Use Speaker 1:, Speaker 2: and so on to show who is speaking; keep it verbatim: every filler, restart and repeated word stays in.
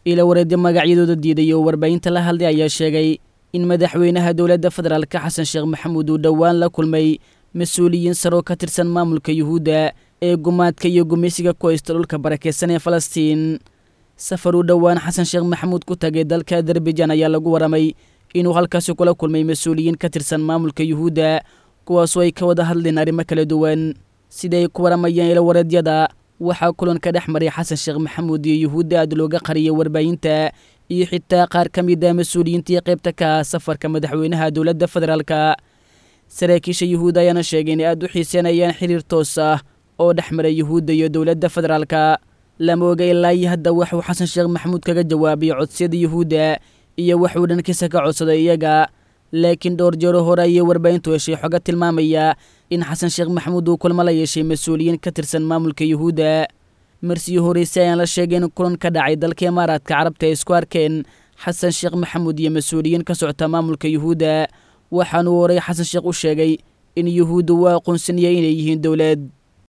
Speaker 1: ila wareedyo magacyadooda diiday oo warbaahinta la hadlay ayaa sheegay in madaxweynaha dowladda federaalka xasan sheekh maxamuud uu dhowaan la kulmay mas-uuliyiin saro ka tirsan maamulka yuhuudda ee gumaadka iyo gumeysiga ku haysta dhulka barakeysan ee falastiin safar uu dhowaan xasan sheekh maxamuud ku tagay dalka azerbaijan ayaa lagu waramay inuu halkaasi kula kulmay mas-uuliyiin ka tirsan maamulka yuhuudda kuwaasoo ay ka wada hadleen arrimo kala duwan sida ay ku waramayaan ila wareedyada waxaa kulanka dhex maray xasan sheekh maxamuud iyo yuhuudda aad looga qariyay warbaahinta iyo xitaa qaar ka mid ah mas-uuliyiintii qaybta ka ah safarka madaxweynaha dowladda federaalka saraakiisha yuhuudda ayaana sheegay inay aad u xiiseynayaan xiriir toos ah oo dhex maray yuhuudda iyo dowladda federaalka lama oga ilaa iyo hadda waxuu xasan sheekh maxamuud kaga jawaabay codsiyada yuhuudda iyo waxuu dhankiisa ka codsaday iyaga laakiin dhowr jeero hore ayay warbaahintu heshay xoga tilmaamaya in xasan sheekh maxamuud uu kulmo la yeeshay mas-uuliyiin ka tirsan maamulka yuhuudda marsiyo horeyse ayaan la sheegay in kulan ka dhacay dalka imaaraadka carabta ay isku arkeen xasan sheekh maxamuud iyo mas-uuliyiin ka socota maamulka yuhuudda waxaanuu horey xasan sheekh u sheegay in yuhuudda uu aqoonsanayay inay yihiin dowlad